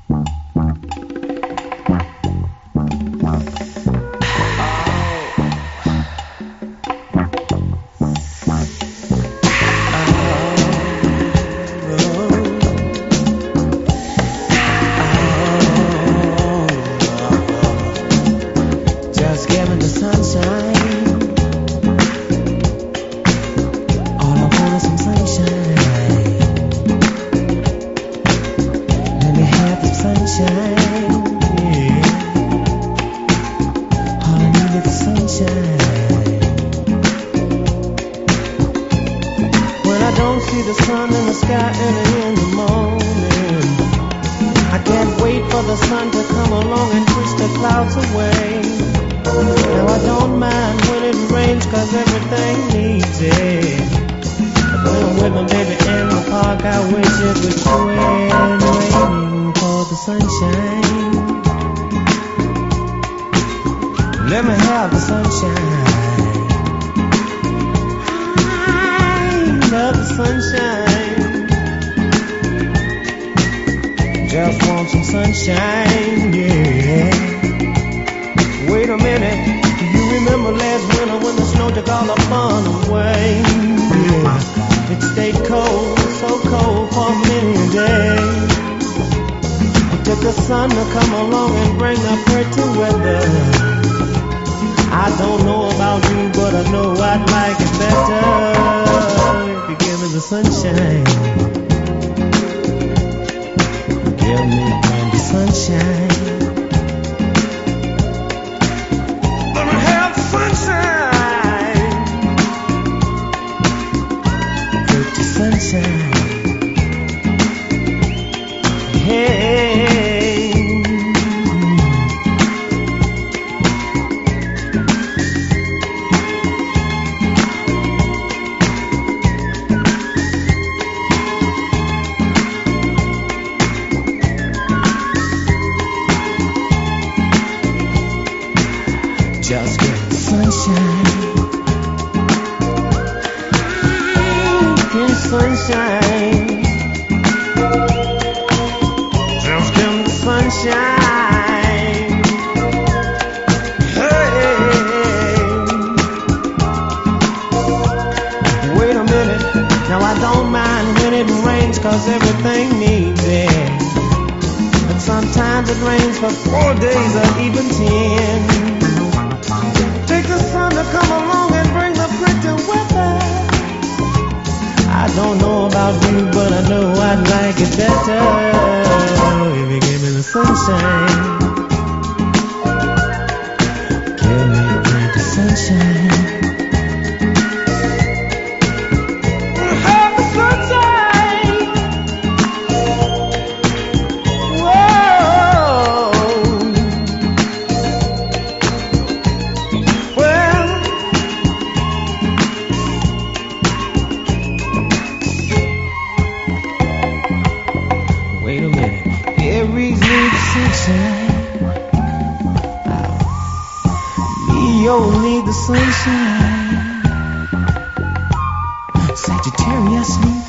Just give me the sunshine. All I want is some sunshine. Let me have the sunshine. Yeah. All I need is the sunshine. When I don't see the sun in the sky early in the morning, I can't wait for the sun to come along and push the clouds away. Now I don't mind when it rains, 'cause everything needs it. When I'm with my baby in the park, I wish it was snowing, waiting for the sunshine. Let me have the sunshine. I love the sunshine. Just want some sunshine, yeah. Wait a minute, do you remember last winter when the snow took all the fun away? Yeah. It stayed cold, so cold for many days. It took the sun to come along and bring the pretty weather. I don't know about you, but I know I'd like it better if you give me the sunshine. Give me the sunshine. Sunshine. Hey, just get the sunshine. Sunshine, just give me the sunshine. Hey, wait a minute, now I don't mind when it rains, 'cause everything needs it. But sometimes it rains for 4 days or even 10. Take the sun to come along and bring the pretty weather. I don't know about you, but I know I'd like it better if you give me the sunshine. Give me the sunshine. Have the sunshine. Whoa. Well, wait a minute, Aries needs sunshine. Leo need the sunshine. Sagittarius needs